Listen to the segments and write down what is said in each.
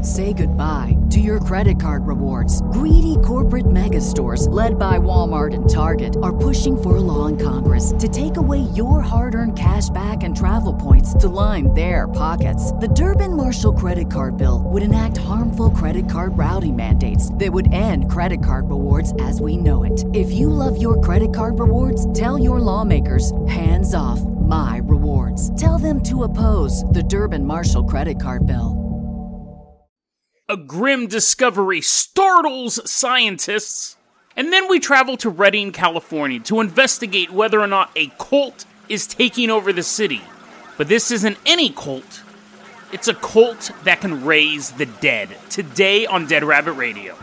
Say goodbye to your credit card rewards. Greedy corporate mega stores, led by Walmart and Target, are pushing for a law in Congress to take away your hard-earned cash back and travel points to line their pockets. The Durbin-Marshall credit card bill would enact harmful credit card routing mandates that would end credit card rewards as we know it. If you love your credit card rewards, tell your lawmakers, hands off my rewards. Tell them to oppose the Durbin-Marshall credit card bill. A grim discovery startles scientists. And then we travel to Redding, California to investigate whether or not a cult is taking over the city. But this isn't any cult. It's a cult that can raise the dead. Today on Dead Rabbit Radio.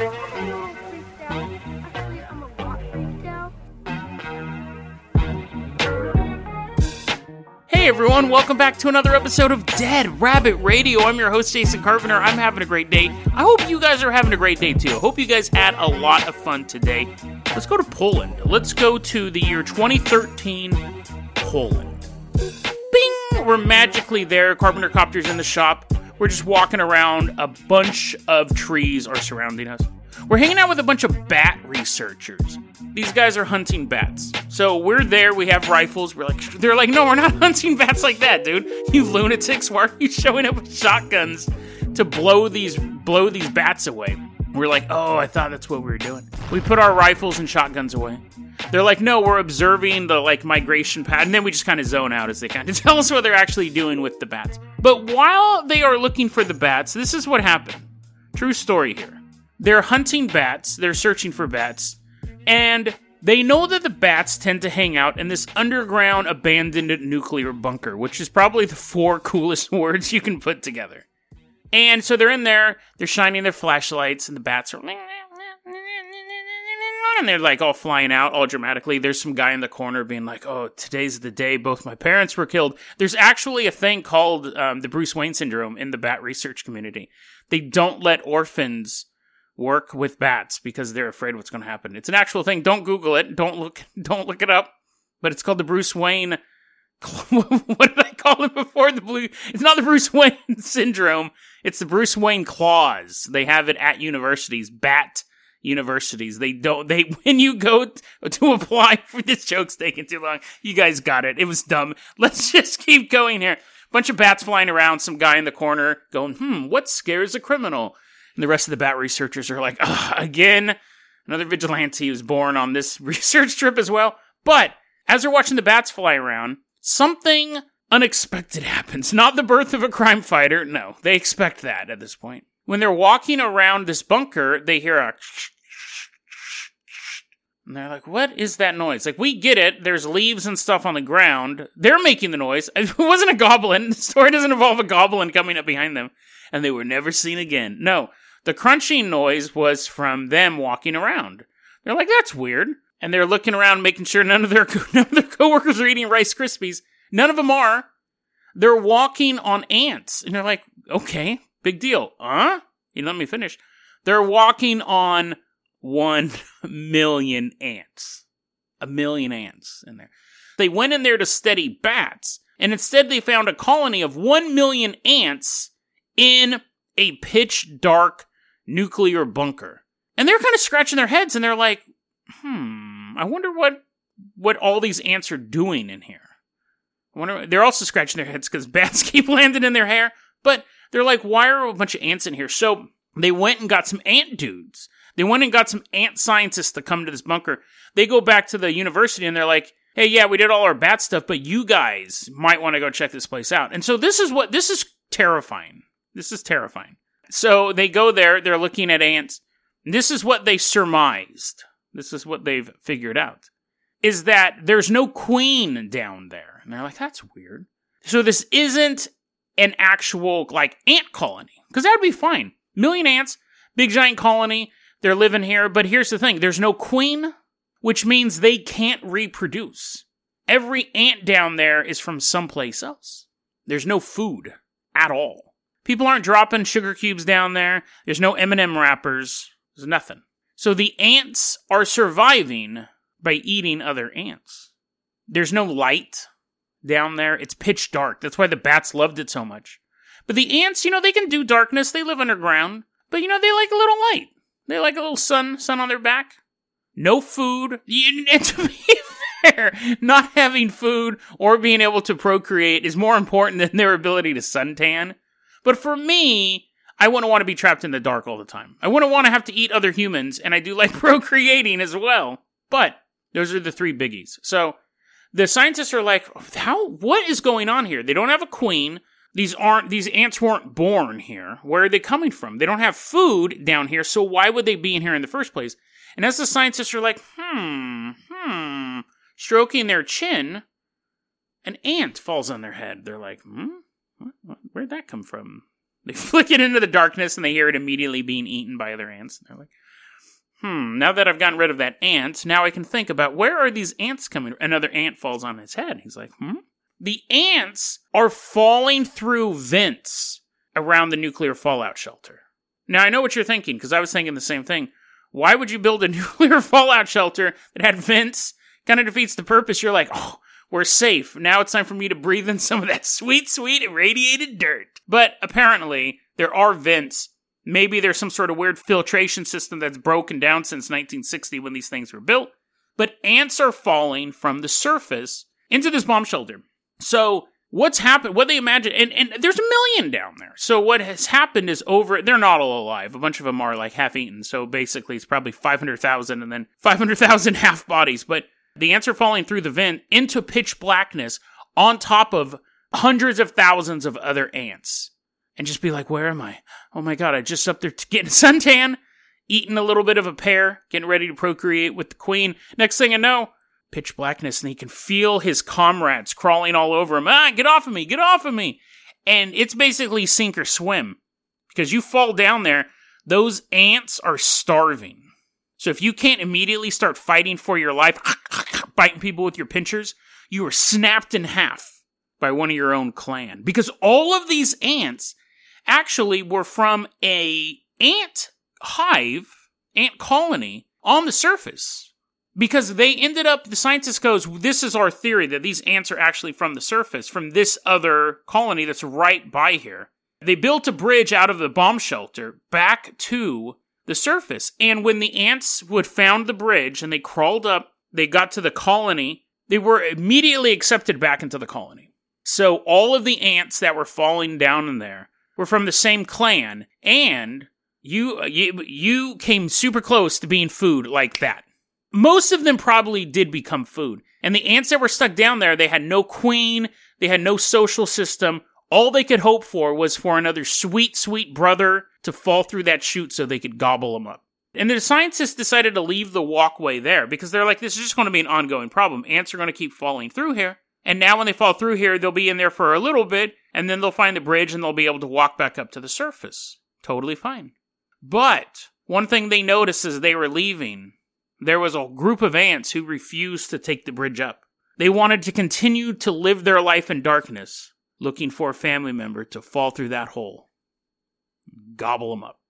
Hey everyone, welcome back to another episode of Dead Rabbit Radio. I'm your host, Jason Carpenter. I'm having a great day. I hope you guys are having a great day too. I hope you guys had a lot of fun today. Let's go to Poland. Let's go to the year 2013, Poland. Bing! We're magically there. Carpenter Copter's in the shop. We're just walking around. A bunch of trees are surrounding us. We're hanging out with a bunch of bat researchers. These guys are hunting bats. So we're there, we have rifles, they're like, no, we're not hunting bats like that, dude. You lunatics, why are you showing up with shotguns to blow these bats away? We're like, oh, I thought that's what we were doing. We put our rifles and shotguns away. They're like, no, we're observing the, migration pattern. And then we just kind of zone out as they kind of tell us what they're actually doing with the bats. But while they are looking for the bats, this is what happened. True story here. They're hunting bats, they're searching for bats, and they know that the bats tend to hang out in this underground abandoned nuclear bunker, which is probably the 4 coolest words you can put together. And so they're in there, they're shining their flashlights, and the bats are... And they're like all flying out, all dramatically. There's some guy in the corner being like, oh, today's the day both my parents were killed. There's actually a thing called the Bruce Wayne syndrome in the bat research community. They don't let orphans work with bats because they're afraid what's going to happen. It's an actual thing. Don't Google it. Don't look it up. But it's called the Bruce Wayne... What did I call it before? It's not the Bruce Wayne syndrome. It's the Bruce Wayne clause. They have it at universities. Bat universities. When you go to apply for this joke's taking too long. You guys got it. It was dumb. Let's just keep going here. Bunch of bats flying around. Some guy in the corner going, what scares a criminal? And the rest of the bat researchers are like, again, another vigilante who's born on this research trip as well. But as they're watching the bats fly around, something unexpected happens. Not the birth of a crime fighter. No, they expect that at this point. When they're walking around this bunker, they hear a... And they're like, what is that noise? Like, we get it. There's leaves and stuff on the ground. They're making the noise. It wasn't a goblin. The story doesn't involve a goblin coming up behind them. And they were never seen again. No, the crunching noise was from them walking around. They're like, that's weird. And they're looking around, making sure none of their coworkers are eating Rice Krispies. None of them are. They're walking on ants. And they're like, okay, big deal. You let me finish. They're walking on 1 million ants. 1 million ants in there. They went in there to study bats, and instead they found a colony of 1 million ants in a pitch-dark nuclear bunker. And they're kind of scratching their heads, and they're like, I wonder what all these ants are doing in here. They're also scratching their heads because bats keep landing in their hair, but they're like, why are a bunch of ants in here? So they went and got some ant dudes. They went and got some ant scientists to come to this bunker. They go back to the university, and they're like, hey, yeah, we did all our bat stuff, but you guys might want to go check this place out. And so this is terrifying. This is terrifying. So they go there, they're looking at ants. This is what they surmised. This is what they've figured out. Is that there's no queen down there. And they're like, that's weird. So this isn't an actual, ant colony. Because that would be fine. 1 million ants, big giant colony, they're living here. But here's the thing, there's no queen, which means they can't reproduce. Every ant down there is from someplace else. There's no food at all. People aren't dropping sugar cubes down there. There's no M&M wrappers. There's nothing. So the ants are surviving by eating other ants. There's no light down there. It's pitch dark. That's why the bats loved it so much. But the ants, they can do darkness. They live underground. But, they like a little light. They like a little sun on their back. No food. And to be fair, not having food or being able to procreate is more important than their ability to suntan. But for me, I wouldn't want to be trapped in the dark all the time. I wouldn't want to have to eat other humans, and I do like procreating as well. But those are the three biggies. So the scientists are like, what is going on here? They don't have a queen. These ants weren't born here. Where are they coming from? They don't have food down here, so why would they be in here in the first place? And as the scientists are like, stroking their chin, an ant falls on their head. They're like, where'd that come from? They flick it into the darkness, and they hear it immediately being eaten by other ants. They're like, now that I've gotten rid of that ant, now I can think about where are these ants coming? Another ant falls on his head. He's like, The ants are falling through vents around the nuclear fallout shelter. Now, I know what you're thinking, because I was thinking the same thing. Why would you build a nuclear fallout shelter that had vents? Kind of defeats the purpose. You're like, we're safe. Now it's time for me to breathe in some of that sweet, sweet irradiated dirt. But apparently, there are vents. Maybe there's some sort of weird filtration system that's broken down since 1960 when these things were built. But ants are falling from the surface into this bomb shelter. So what's happened, what they imagine, and there's 1 million down there. So what has happened is they're not all alive. A bunch of them are like half-eaten. So basically it's probably 500,000 and then 500,000 half bodies. But the ants are falling through the vent into pitch blackness on top of hundreds of thousands of other ants. And just be like, where am I? Oh my God, I just up there getting suntan, eating a little bit of a pear, getting ready to procreate with the queen. Next thing I know, pitch blackness, and he can feel his comrades crawling all over him. Get off of me, get off of me. And it's basically sink or swim. Because you fall down there, those ants are starving. So if you can't immediately start fighting for your life, biting people with your pinchers, you are snapped in half by one of your own clan. Because all of these ants actually were from a ant colony on the surface. Because they ended up, the scientist goes, this is our theory, that these ants are actually from the surface, from this other colony that's right by here. They built a bridge out of the bomb shelter back to the surface. And when the ants found the bridge and they crawled up, they got to the colony, they were immediately accepted back into the colony. So all of the ants that were falling down in there were from the same clan, and you came super close to being food like that. Most of them probably did become food. And the ants that were stuck down there, they had no queen, they had no social system. All they could hope for was for another sweet, sweet brother to fall through that chute so they could gobble them up. And the scientists decided to leave the walkway there because they're like, this is just going to be an ongoing problem. Ants are going to keep falling through here. And now when they fall through here, they'll be in there for a little bit, and then they'll find the bridge and they'll be able to walk back up to the surface. Totally fine. But one thing they noticed as they were leaving, there was a group of ants who refused to take the bridge up. They wanted to continue to live their life in darkness, looking for a family member to fall through that hole. Gobble them up.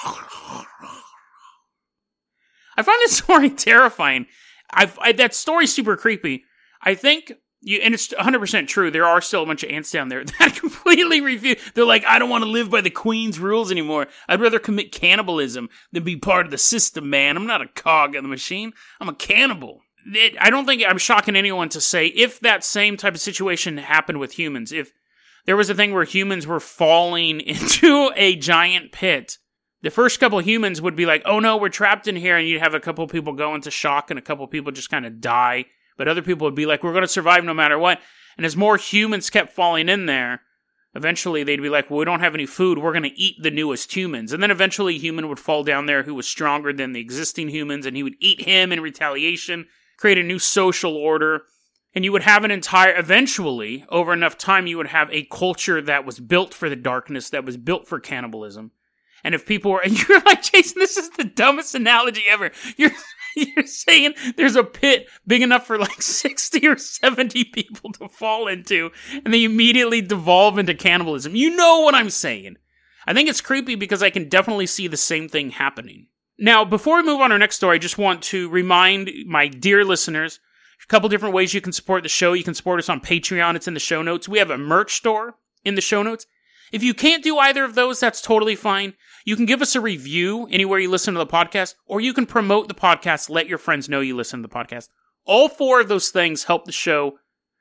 I find this story terrifying. That story's super creepy. I think, and it's 100% true, there are still a bunch of ants down there that completely refuse. They're like, I don't want to live by the queen's rules anymore. I'd rather commit cannibalism than be part of the system, man. I'm not a cog in the machine. I'm a cannibal. I don't think I'm shocking anyone to say if that same type of situation happened with humans, if there was a thing where humans were falling into a giant pit, the first couple of humans would be like, oh no, we're trapped in here, and you'd have a couple of people go into shock and a couple of people just kind of die. But other people would be like, we're going to survive no matter what. And as more humans kept falling in there, eventually they'd be like, well, we don't have any food, we're going to eat the newest humans. And then eventually a human would fall down there who was stronger than the existing humans, and he would eat him in retaliation, create a new social order. And you would have eventually, over enough time, you would have a culture that was built for the darkness, that was built for cannibalism. And if people were, and you're like, Jason, this is the dumbest analogy ever. You're saying there's a pit big enough for like 60 or 70 people to fall into, and they immediately devolve into cannibalism. You know what I'm saying. I think it's creepy because I can definitely see the same thing happening. Now, before we move on to our next story, I just want to remind my dear listeners, a couple different ways you can support the show. You can support us on Patreon. It's in the show notes. We have a merch store in the show notes. If you can't do either of those, that's totally fine. You can give us a review anywhere you listen to the podcast, or you can promote the podcast, let your friends know you listen to the podcast. All 4 of those things help the show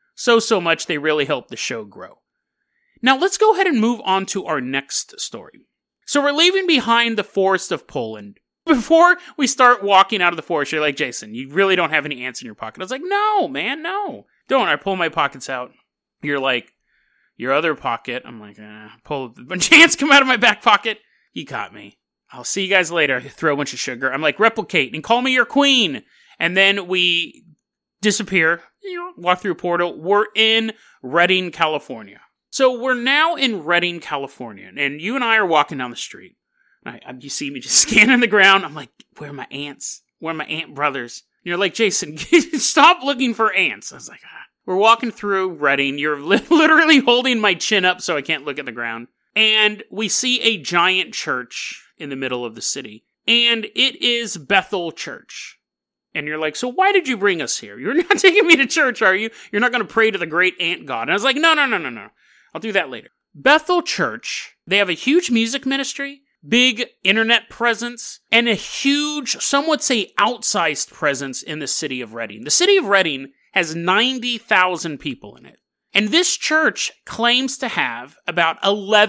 so much, they really help the show grow. Now, let's go ahead and move on to our next story. So we're leaving behind the forest of Poland. Before we start walking out of the forest, you're like, Jason, you really don't have any ants in your pocket. I was like, no, man, no. Don't. I pull my pockets out. You're like, your other pocket. I'm like, pull a bunch of ants come out of my back pocket. You caught me. I'll see you guys later. I throw a bunch of sugar. I'm like, replicate and call me your queen. And then we disappear, walk through a portal. We're in Redding, California. So we're now in Redding, California. And you and I are walking down the street. You see me just scanning the ground. I'm like, where are my ants? Where are my ant brothers? And you're like, Jason, stop looking for ants. I was like, We're walking through Redding. You're literally holding my chin up so I can't look at the ground. And we see a giant church in the middle of the city. And it is Bethel Church. And you're like, so why did you bring us here? You're not taking me to church, are you? You're not going to pray to the great ant god. And I was like, no. I'll do that later. Bethel Church, they have a huge music ministry, big internet presence, and a huge, some would say outsized presence in the city of Redding. The city of Redding has 90,000 people in it. And this church claims to have about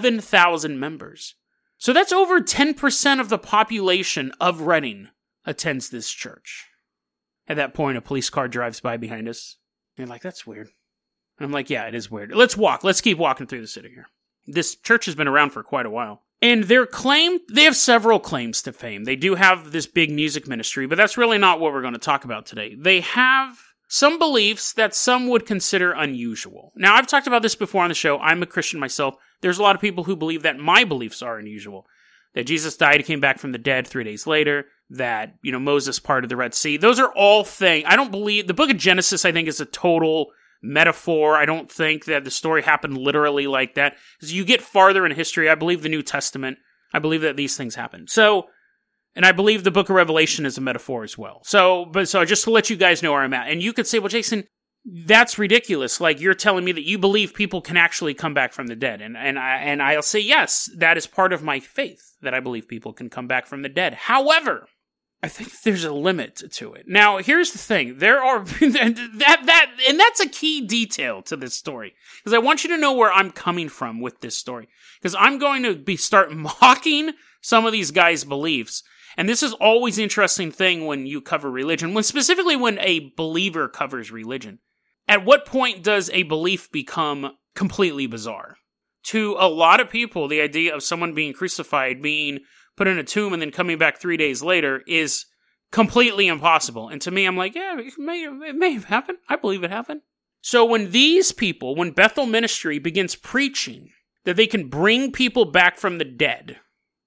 11,000 members. So that's over 10% of the population of Redding attends this church. At that point, a police car drives by behind us. They're like, that's weird. And I'm like, yeah, it is weird. Let's walk. Let's keep walking through the city here. This church has been around for quite a while. And they have several claims to fame. They do have this big music ministry, but that's really not what we're going to talk about today. They have some beliefs that some would consider unusual. Now, I've talked about this before on the show. I'm a Christian myself. There's a lot of people who believe that my beliefs are unusual. That Jesus died and came back from the dead 3 days later. That, Moses parted the Red Sea. Those are all things. I don't believe... The book of Genesis, I think, is a total metaphor. I don't think that the story happened literally like that. As you get farther in history, I believe the New Testament, I believe that these things happen. And I believe the book of Revelation is a metaphor as well. So just to let you guys know where I'm at. And you could say, well, Jason, that's ridiculous. Like, you're telling me that you believe people can actually come back from the dead. And I'll say, yes, that is part of my faith, that I believe people can come back from the dead. However, I think there's a limit to it. Now, here's the thing. There are, and that's a key detail to this story. Because I want you to know where I'm coming from with this story. Because I'm going to start mocking some of these guys' beliefs. And this is always an interesting thing when you cover religion, specifically when a believer covers religion. At what point does a belief become completely bizarre? To a lot of people, the idea of someone being crucified, being put in a tomb, and then coming back 3 days later is completely impossible. And to me, I'm like, yeah, it may have happened. I believe it happened. So when Bethel Ministry begins preaching that they can bring people back from the dead,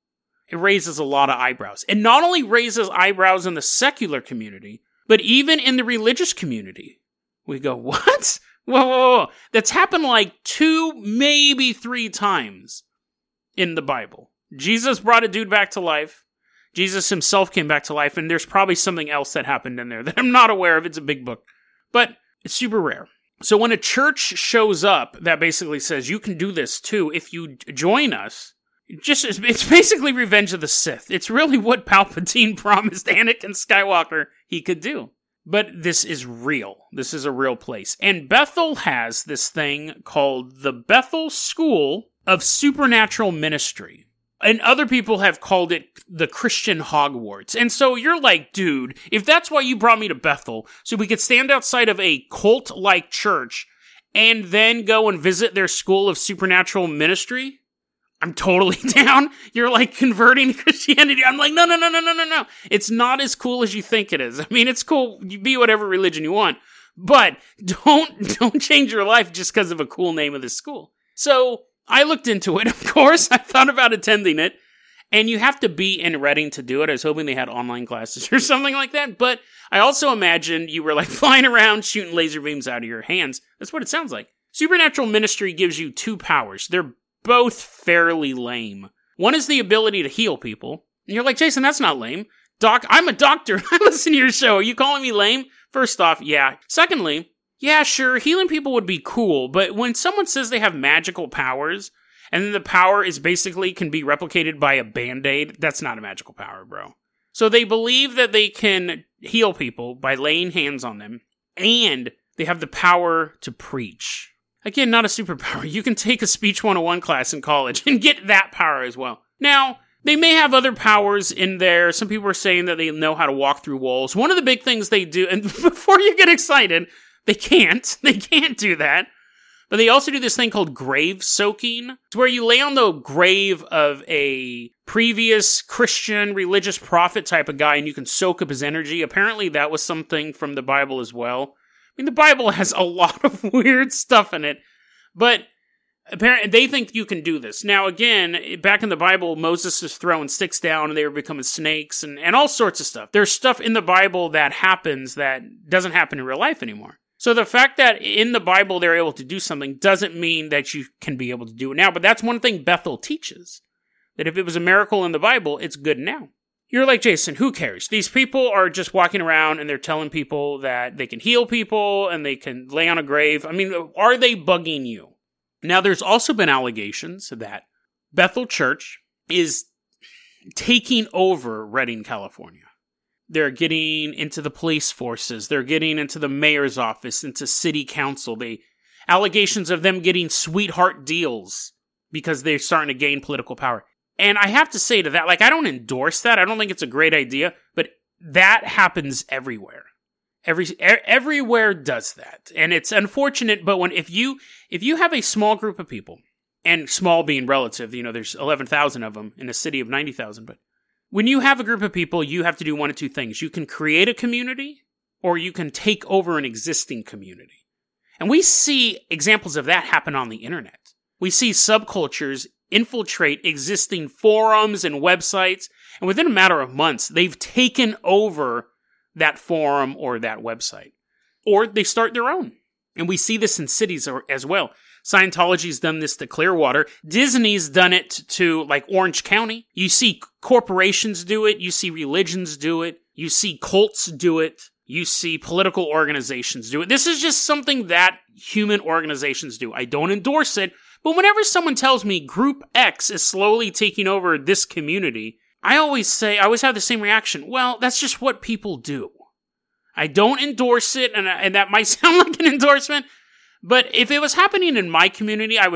it raises a lot of eyebrows. It not only raises eyebrows in the secular community, but even in the religious community. We go, what? Whoa. That's happened like 2, maybe 3 times in the Bible. Jesus brought a dude back to life. Jesus himself came back to life, and there's probably something else that happened in there that I'm not aware of. It's a big book. But it's super rare. So when a church shows up that basically says, you can do this too if you join us, it's basically Revenge of the Sith. It's really what Palpatine promised Anakin Skywalker he could do. But this is real. This is a real place. And Bethel has this thing called the Bethel School of Supernatural Ministry. And other people have called it the Christian Hogwarts. And so you're like, dude, if that's why you brought me to Bethel, so we could stand outside of a cult-like church and then go and visit their School of Supernatural Ministry, I'm totally down. You're like converting to Christianity. I'm like, no. It's not as cool as you think it is. I mean, it's cool. You be whatever religion you want, but don't change your life just because of a cool name of this school. So I looked into it. Of course, I thought about attending it, and you have to be in Redding to do it. I was hoping they had online classes or something like that, but I also imagined you were like flying around shooting laser beams out of your hands. That's what it sounds like. Supernatural ministry gives you 2 powers. They're both fairly lame. One is the ability to heal people. And you're like, Jason, that's not lame. Doc, I'm a doctor. I listen to your show. Are you calling me lame? First off, yeah. Secondly, yeah, sure, healing people would be cool, but when someone says they have magical powers, And then the power is basically can be replicated by a Band-Aid. That's not a magical power, bro. So they believe that they can heal people by laying hands on them, and they have the power to preach. Again, not a superpower. You can take a Speech 101 class in college and get that power as well. Now, they may have other powers in there. Some people are saying that they know how to walk through walls. One of the big things they do, and before you get excited, they can't. They can't do that. But they also do this thing called grave soaking. It's where you lay on the grave of a previous Christian religious prophet type of guy and you can soak up his energy. Apparently that was something from the Bible as well. I mean, the Bible has a lot of weird stuff in it, but apparently they think you can do this. Now, again, back in the Bible, Moses is throwing sticks down and they were becoming snakes and all sorts of stuff. There's stuff in the Bible that happens that doesn't happen in real life anymore. So the fact that in the Bible they're able to do something doesn't mean that you can be able to do it now. But that's one thing Bethel teaches. That if it was a miracle in the Bible, it's good now. You're like, Jason, who cares? These people are just walking around and they're telling people that they can heal people and they can lay on a grave. I mean, are they bugging you? Now, there's also been allegations that Bethel Church is taking over Redding, California. They're getting into the police forces. They're getting into the mayor's office, into city council. Allegations of them getting sweetheart deals because they're starting to gain political power. And I have to say to that, like, I don't endorse that. I don't think it's a great idea, but that happens everywhere. Everywhere does that. And it's unfortunate, but if you have a small group of people, and small being relative, there's 11,000 of them in a city of 90,000, but when you have a group of people, you have to do one of two things. You can create a community, or you can take over an existing community. And we see examples of that happen on the internet. We see subcultures infiltrate existing forums and websites, and within a matter of months, they've taken over that forum or that website. Or they start their own. And we see this in cities as well. Scientology's done this to Clearwater. Disney's done it to, like, Orange County. You see corporations do it. You see religions do it. You see cults do it. You see political organizations do it. This is just something that human organizations do. I don't endorse it, but whenever someone tells me Group X is slowly taking over this community, I always have the same reaction. Well, that's just what people do. I don't endorse it, and that might sound like an endorsement, but if it was happening in my community, and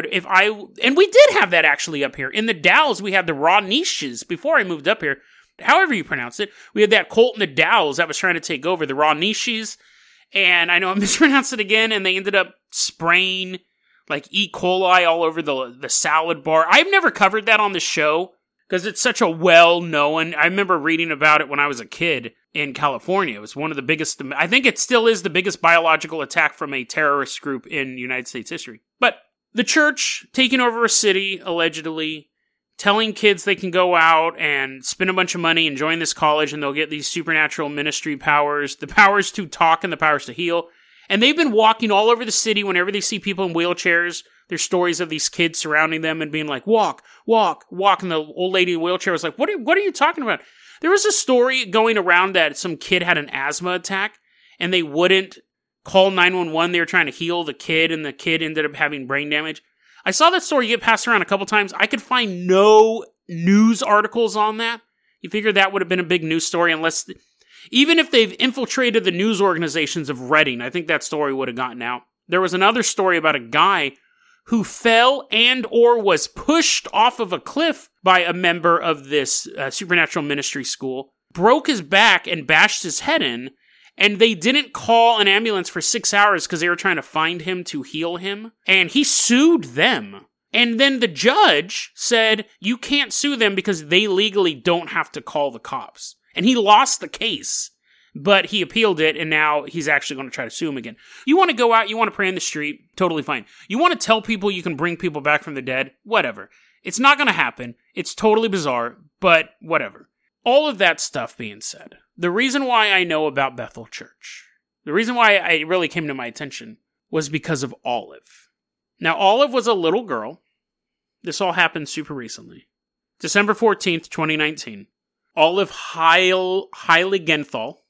we did have that actually up here. In the Dalles, we had the Raw Niches before I moved up here. However you pronounce it, we had that cult in the Dalles that was trying to take over the Raw Niches, and I know I mispronounced it again, and they ended up spraying like E. coli all over the salad bar. I've never covered that on the show because it's such a well-known. I remember reading about it when I was a kid in California. It was one of the biggest, I think it still is the biggest biological attack from a terrorist group in United States history. But the church taking over a city, allegedly, telling kids they can go out and spend a bunch of money and join this college and they'll get these supernatural ministry powers, the powers to talk and the powers to heal. And they've been walking all over the city whenever they see people in wheelchairs. There's stories of these kids surrounding them and being like, walk, walk, walk. And the old lady in the wheelchair was like, what are you talking about? There was a story going around that some kid had an asthma attack and they wouldn't call 911. They were trying to heal the kid and the kid ended up having brain damage. I saw that story get passed around a couple times. I could find no news articles on that. You figure that would have been a big news story unless, even if they've infiltrated the news organizations of Redding, I think that story would have gotten out. There was another story about a guy who fell and or was pushed off of a cliff by a member of this supernatural ministry school, broke his back and bashed his head in, and they didn't call an ambulance for 6 hours because they were trying to find him to heal him, and he sued them. And then the judge said, you can't sue them because they legally don't have to call the cops. And he lost the case, but he appealed it, and now he's actually going to try to sue him again. You want to go out, you want to pray in the street, totally fine. You want to tell people you can bring people back from the dead, whatever. It's not going to happen. It's totally bizarre, but whatever. All of that stuff being said, the reason why I know about Bethel Church, the reason why it really came to my attention was because of Olive. Now, Olive was a little girl. This all happened super recently. December 14th, 2019. Olive Heiligenthalь,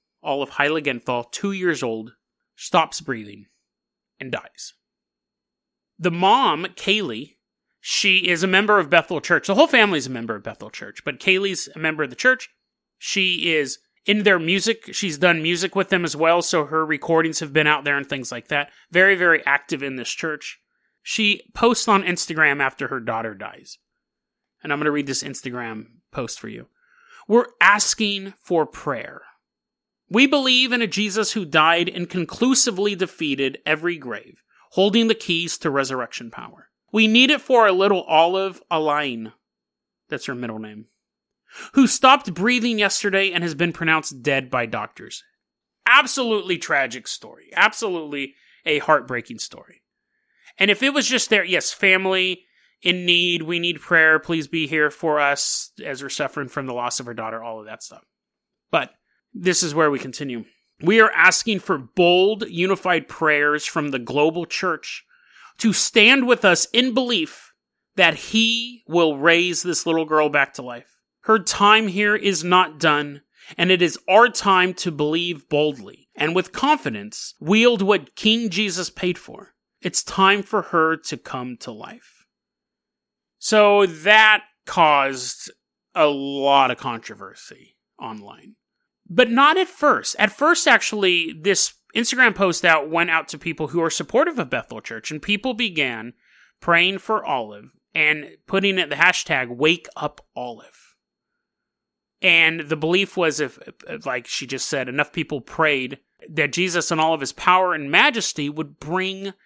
2 years old, stops breathing and dies. The mom, Kaylee, She is a member of Bethel Church. The whole family is a member of Bethel Church, but Kaylee's a member of the church. She is in their music. She's done music with them as well, so her recordings have been out there and things like that. Very, very active in this church. She posts on Instagram after her daughter dies. And I'm going to read this Instagram post for you. We're asking for prayer. We believe in a Jesus who died and conclusively defeated every grave, holding the keys to resurrection power. We need it for our little Olive Alain, that's her middle name, who stopped breathing yesterday and has been pronounced dead by doctors. Absolutely tragic story. Absolutely a heartbreaking story. And if it was just there, yes, family in need, we need prayer, please be here for us as we're suffering from the loss of our daughter, all of that stuff. But this is where we continue. We are asking for bold, unified prayers from the global church to stand with us in belief that He will raise this little girl back to life. Her time here is not done, and it is our time to believe boldly and with confidence wield what King Jesus paid for. It's time for her to come to life. So that caused a lot of controversy online. But not at first. At first, actually, this Instagram post went out to people who are supportive of Bethel Church, and people began praying for Olive and putting it the hashtag #WakeUpOlive. And the belief was, if, like she just said, enough people prayed that Jesus in all of His power and majesty would bring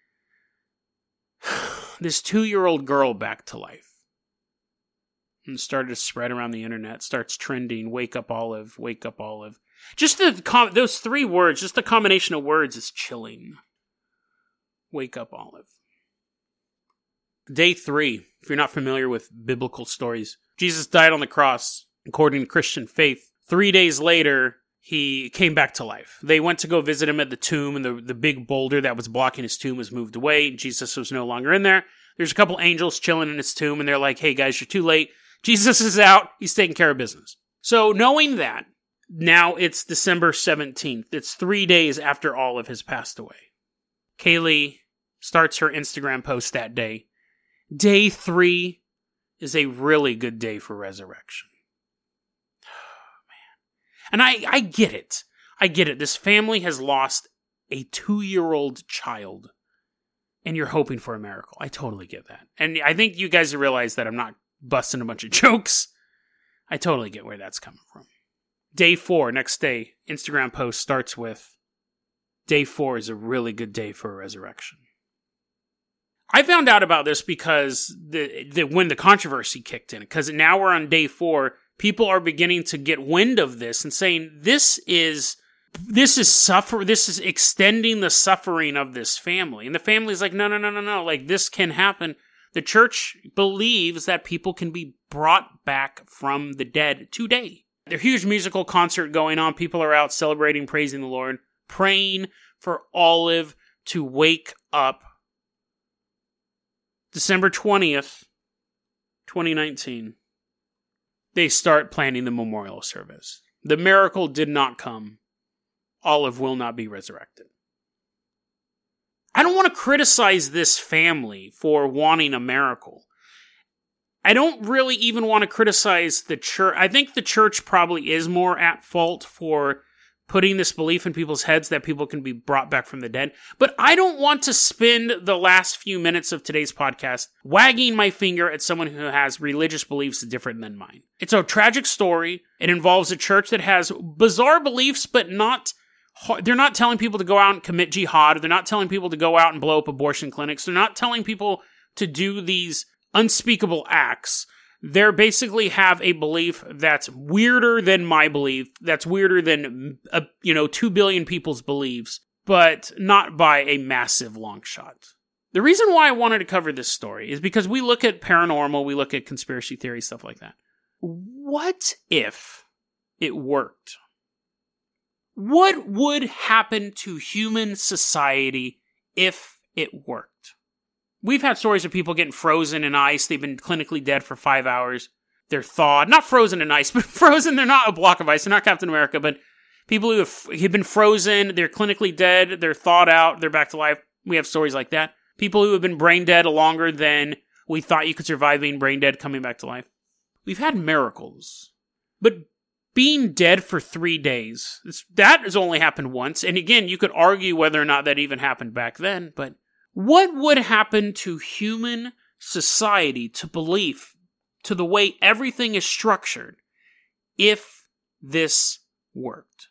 this 2-year-old girl back to life. And started to spread around the internet, starts trending, wake up Olive, wake up Olive. Just those 3 words, just the combination of words is chilling. Wake up Olive. Day 3, if you're not familiar with biblical stories, Jesus died on the cross, according to Christian faith. 3 days later, He came back to life. They went to go visit Him at the tomb, and the big boulder that was blocking His tomb was moved away. Jesus was no longer in there. There's a couple angels chilling in His tomb, and they're like, hey guys, you're too late. Jesus is out. He's taking care of business. So knowing that, now it's December 17th. It's 3 days after Olive has passed away. Kaylee starts her Instagram post that day. Day 3 is a really good day for resurrection. Oh, man. And I get it. I get it. This family has lost a 2-year-old child, and you're hoping for a miracle. I totally get that. And I think you guys realize that I'm not busting a bunch of jokes. I totally get where that's coming from. Day 4, next day, Instagram post starts with, Day 4 is a really good day for a resurrection. I found out about this because when the controversy kicked in, because now we're on day 4, people are beginning to get wind of this and saying this is extending the suffering of this family. And the family's like, no, like this can happen. The church believes that people can be brought back from the dead today. There's a huge musical concert going on. People are out celebrating, praising the Lord, praying for Olive to wake up. December 20th, 2019, they start planning the memorial service. The miracle did not come. Olive will not be resurrected. I don't want to criticize this family for wanting a miracle. I don't really even want to criticize the church. I think the church probably is more at fault for putting this belief in people's heads that people can be brought back from the dead. But I don't want to spend the last few minutes of today's podcast wagging my finger at someone who has religious beliefs different than mine. It's a tragic story. It involves a church that has bizarre beliefs, but they're not telling people to go out and commit jihad. They're not telling people to go out and blow up abortion clinics. They're not telling people to do these unspeakable acts. They basically have a belief that's weirder than my belief, that's weirder than 2 billion people's beliefs, but not by a massive long shot. The reason why I wanted to cover this story is because we look at paranormal, we look at conspiracy theories, stuff like that. What if it worked? What would happen to human society if it worked? We've had stories of people getting frozen in ice. They've been clinically dead for 5 hours. They're thawed. Not frozen in ice, but frozen. They're not a block of ice. They're not Captain America, but people who have been frozen, they're clinically dead, they're thawed out, they're back to life. We have stories like that. People who have been brain dead longer than We thought you could survive being brain dead, coming back to life. We've had miracles. But being dead for 3 days, that has only happened once. And again, you could argue whether or not that even happened back then. But what would happen to human society, to belief, to the way everything is structured, if this worked?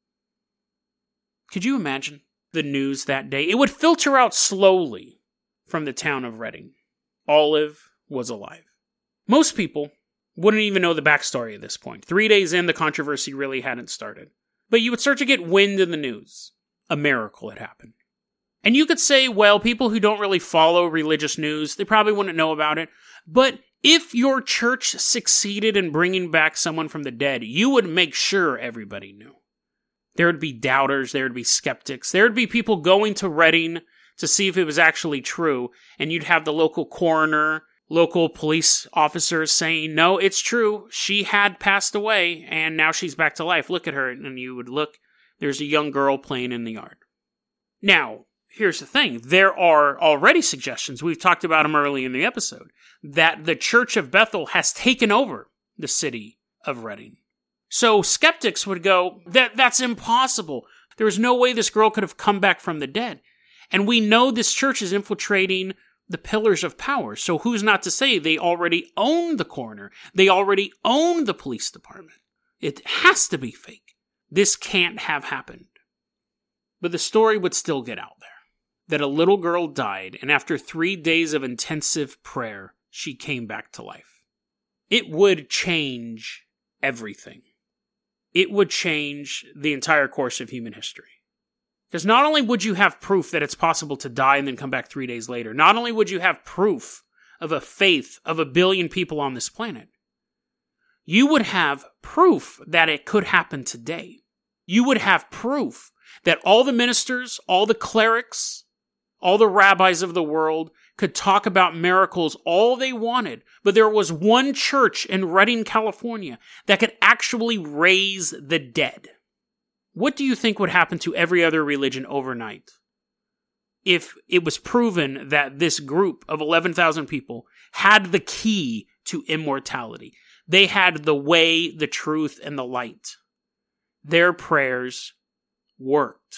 Could you imagine the news that day? It would filter out slowly from the town of Reading. Olive was alive. Most people wouldn't even know the backstory at this point. 3 days in, the controversy really hadn't started. But you would start to get wind in the news. A miracle had happened. And you could say, well, people who don't really follow religious news, they probably wouldn't know about it. But if your church succeeded in bringing back someone from the dead, you would make sure everybody knew. There would be doubters, there would be skeptics, there would be people going to Reading to see if it was actually true, and you'd have the local coroner, local police officers saying, no, it's true, she had passed away, and now she's back to life, look at her, and you would look, there's a young girl playing in the yard. Now, here's the thing, there are already suggestions, we've talked about them early in the episode, that the Church of Bethel has taken over the city of Reading. So skeptics would go, that's impossible. There was no way this girl could have come back from the dead. And we know this church is infiltrating the pillars of power. So who's not to say they already own the coroner? They already own the police department. It has to be fake. This can't have happened. But the story would still get out there. That a little girl died, and after 3 days of intensive prayer, she came back to life. It would change everything. It would change the entire course of human history. Because not only would you have proof that it's possible to die and then come back 3 days later, not only would you have proof of a faith of 1 billion people on this planet, you would have proof that it could happen today. You would have proof that all the ministers, all the clerics, all the rabbis of the world could talk about miracles all they wanted, but there was one church in Redding, California that could actually raise the dead. What do you think would happen to every other religion overnight if it was proven that this group of 11,000 people had the key to immortality? They had the way, the truth, and the light. Their prayers worked.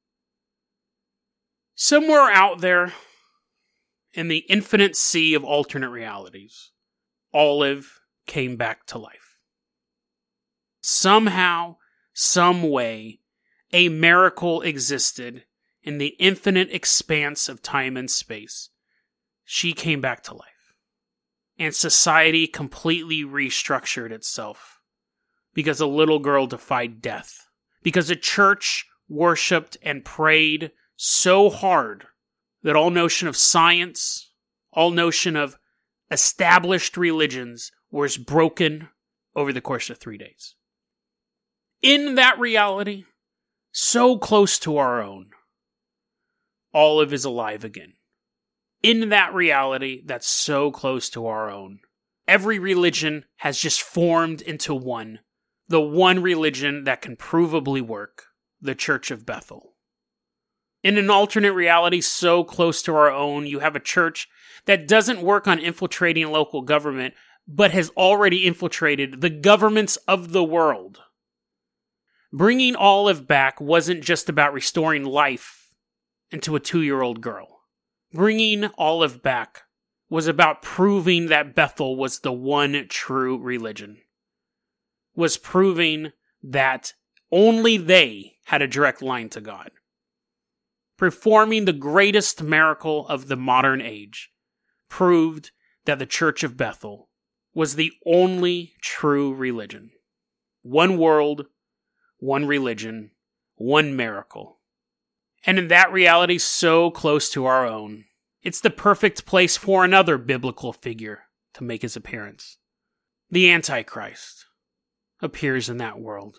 Somewhere out there in the infinite sea of alternate realities, Olive came back to life. Somehow, some way, a miracle existed in the infinite expanse of time and space. She came back to life. And society completely restructured itself because a little girl defied death. Because a church worshipped and prayed so hard that all notion of science, all notion of established religions was broken over the course of 3 days. In that reality, so close to our own, Olive is alive again. In that reality that's so close to our own, every religion has just formed into one. The one religion that can provably work, the Church of Bethel. In an alternate reality so close to our own, you have a church that doesn't work on infiltrating local government, but has already infiltrated the governments of the world. Bringing Olive back wasn't just about restoring life into a 2-year-old girl. Bringing Olive back was about proving that Bethel was the one true religion. Was proving that only they had a direct line to God. Performing the greatest miracle of the modern age, proved that the Church of Bethel was the only true religion. One world, one religion, one miracle. And in that reality so close to our own, it's the perfect place for another biblical figure to make his appearance. The Antichrist appears in that world.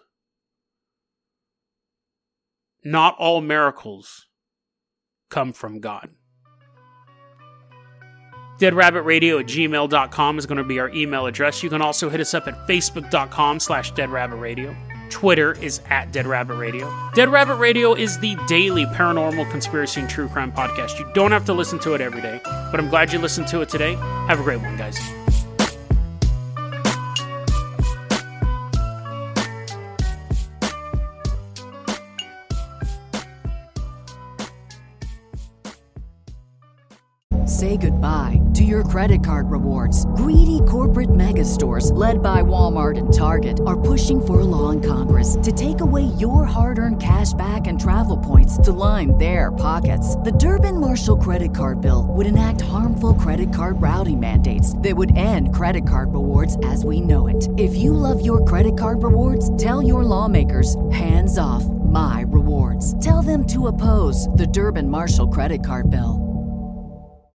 Not all miracles come from God. DeadRabbitRadio@gmail.com is going to be our email address. You can also hit us up at Facebook.com/DeadRabbitRadio. Twitter is at Dead Rabbit Radio. Dead Rabbit Radio is the daily paranormal, conspiracy, and true crime podcast. You don't have to listen to it every day, but I'm glad you listened to it today. Have a great one, guys. Say goodbye to your credit card rewards. Greedy corporate mega stores, led by Walmart and Target, are pushing for a law in Congress to take away your hard-earned cash back and travel points to line their pockets. The Durbin-Marshall credit card bill would enact harmful credit card routing mandates that would end credit card rewards as we know it. If you love your credit card rewards, tell your lawmakers, hands off my rewards. Tell them to oppose the Durbin-Marshall credit card bill.